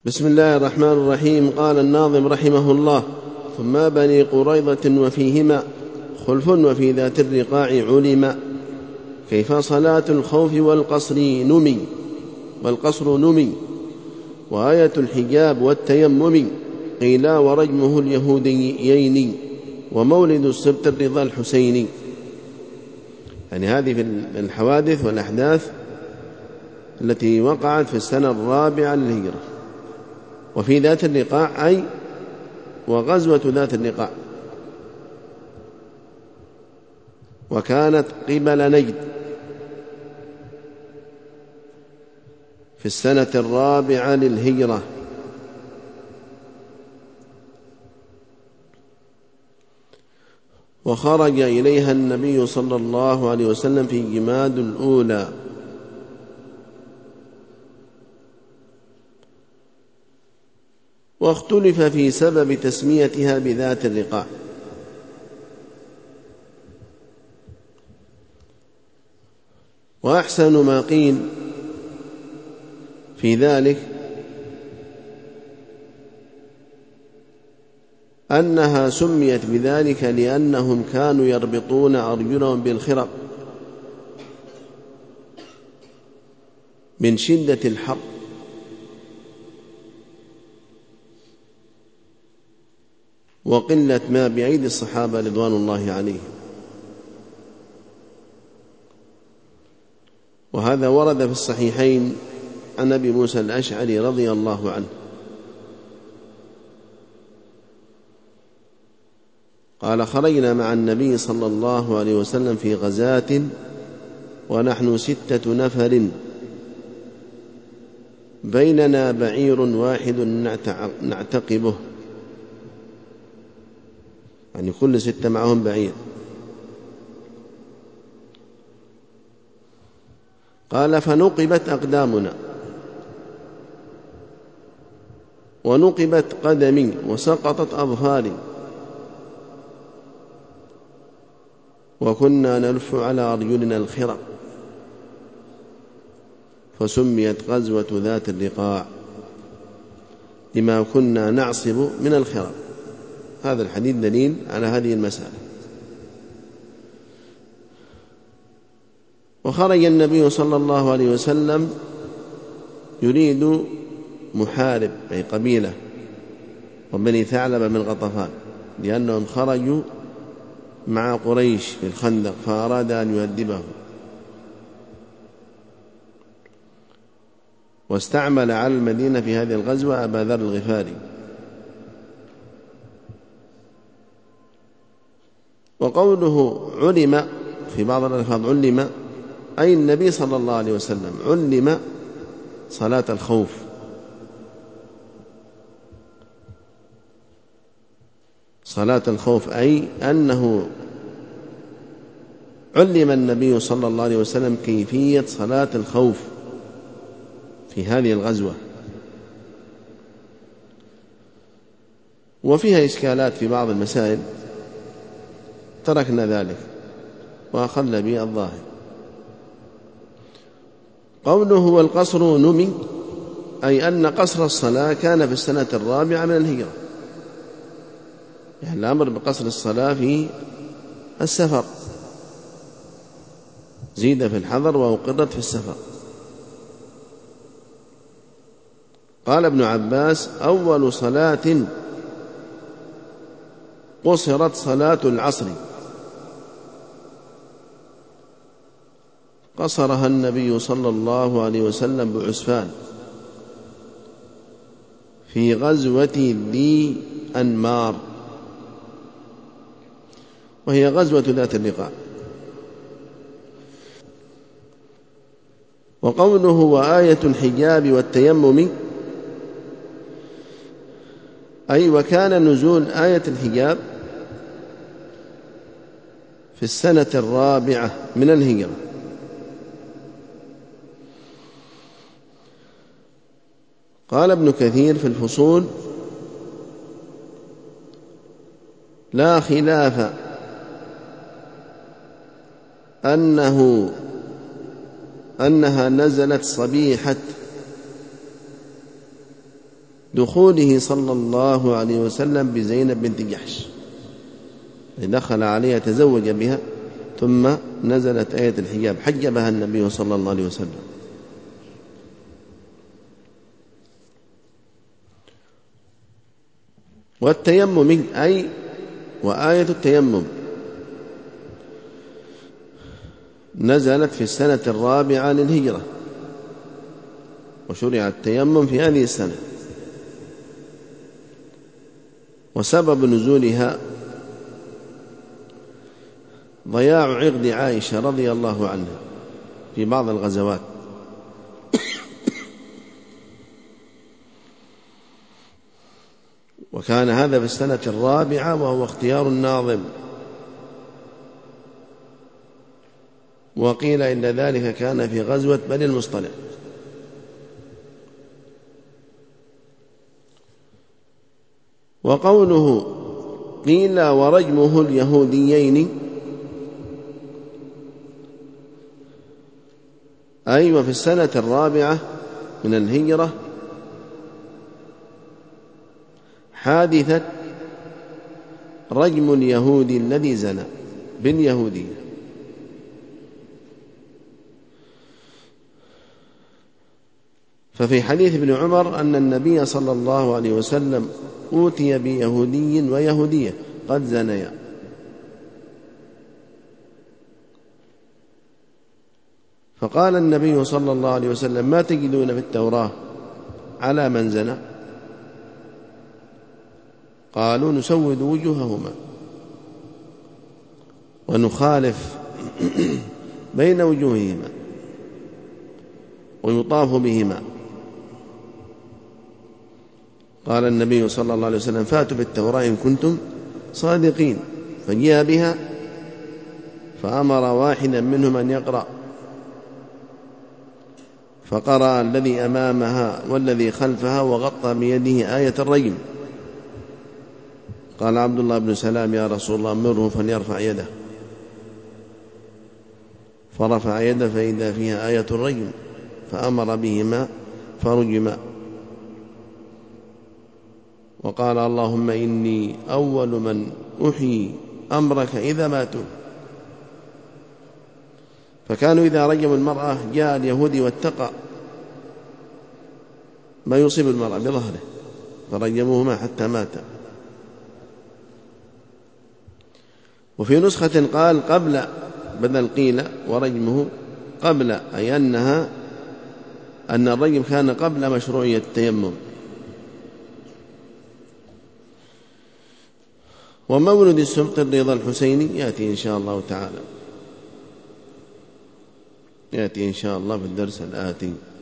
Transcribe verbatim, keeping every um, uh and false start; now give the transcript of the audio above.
بسم الله الرحمن الرحيم. قال الناظم رحمه الله: ثم بني قريظة وفيهما خلف وفي ذات الرقاع علم، كيف صلاة الخوف والقصر نمي والقصر نمي وآية الحجاب والتيمم قيلا ورجمه اليهوديين ومولد السبت الرضا الحسيني. يعني هذه في الحوادث والأحداث التي وقعت في السنة الرابعة للهجرة. وفي ذات الرقاع أي وغزوة ذات الرقاع، وكانت قبل نجد في السنة الرابعة للهجرة. وخرج إليها النبي صلى الله عليه وسلم في جماد الأولى. واختلف في سبب تسميتها بذات الرقاع، وأحسن ما قيل في ذلك أنها سميت بذلك لأنهم كانوا يربطون أرجلهم بالخرق من شدة الحر، وقلة ما بأيدي الصحابة رضوان الله عليهم. وهذا ورد في الصحيحين عن أبي موسى الأشعري رضي الله عنه قال: خرجنا مع النبي صلى الله عليه وسلم في غزاة ونحن ستة نفر، بيننا بعير واحد نعتقبه، يعني كل ستة معهم بعير. قال: فنقبت أقدامنا ونقبت قدمي وسقطت أظفاري، وكنا نلف على أرجلنا الخرق، فسميت غزوة ذات الرقاع لما كنا نعصب من الخرق. هذا الحديث دليل على هذه المسألة. وخرج النبي صلى الله عليه وسلم يريد محارب أي قبيلة وبني ثعلب من غطفان، لأنهم خرجوا مع قريش في الخندق، فأراد أن يؤدبهم، واستعمل على المدينة في هذه الغزوة أبا ذر الغفاري. وقوله علم في بعض الألفاظ علم أي النبي صلى الله عليه وسلم علم صلاة الخوف، صلاة الخوف أي أنه علم النبي صلى الله عليه وسلم كيفية صلاة الخوف في هذه الغزوة. وفيها إشكالات في بعض المسائل، تركنا ذلك وأخذنا به الظاهر. قوله والقصر نمي أي أن قصر الصلاة كان في السنة الرابعة من الهجرة، يعني الأمر بقصر الصلاة في السفر، زيد في الحضر وأقرت في السفر. قال ابن عباس: أول صلاة قصرت صلاة العصر، قصرها النبي صلى الله عليه وسلم بعسفان في غزوة ذي أنمار، وهي غزوة ذات الرقاع. وقوله وآية الحجاب والتيمم أي وكان نزول آية الحجاب في السنة الرابعة من الهجرة. قال ابن كثير في الفصول: لا خلاف أنه أنها نزلت صبيحة دخوله صلى الله عليه وسلم بزينب بنت جحش، دخل عليها تزوج بها، ثم نزلت آية الحجاب حجبها النبي صلى الله عليه وسلم. والتيمم أي وآية التيمم نزلت في السنة الرابعة للهجرة، وشرع التيمم في هذه السنة. وسبب نزولها ضياع عقد عائشة رضي الله عنها في بعض الغزوات، وكان هذا في السنة الرابعة، وهو اختيار الناظم. وقيل إن ذلك كان في غزوة بني المصطلق. وقوله قيل ورجمه اليهوديين، أي أيوة وفي السنة الرابعة من الهجرة حادثة رجم اليهودي الذي زنى باليهودية. ففي حديث ابن عمر أن النبي صلى الله عليه وسلم أوتي بيهودي ويهودية قد زنيا، فقال النبي صلى الله عليه وسلم ما تجدون في التوراة على من زنى؟ قالوا نسود وجوههما ونخالف بين وجوههما ويطاف بهما. قال النبي صلى الله عليه وسلم فاتوا بالتوراة إن كنتم صادقين، فجاء بها فأمر واحدا منهم أن يقرأ، فقرأ الذي أمامها والذي خلفها وغطى بيده آية الرجم. قال عبد الله بن سلام يا رسول الله مره فليرفع يده، فرفع يده فإذا فيها آية الرجم، فأمر بهما فرجما. وقال اللهم إني أول من أحيي أمرك إذا ماتوا. فكانوا إذا رجموا المرأة جاء اليهودي واتقى ما يصيب المرأة بظهره فرجموهما حتى ماتا. وفي نسخة قال قبل بدل قيل ورجمه قبل، أي أنها أن الرجم كان قبل مشروعية التيمم. ومولد السبط الرضا الحسيني يأتي إن شاء الله تعالى، يأتي إن شاء الله في الدرس الآتي.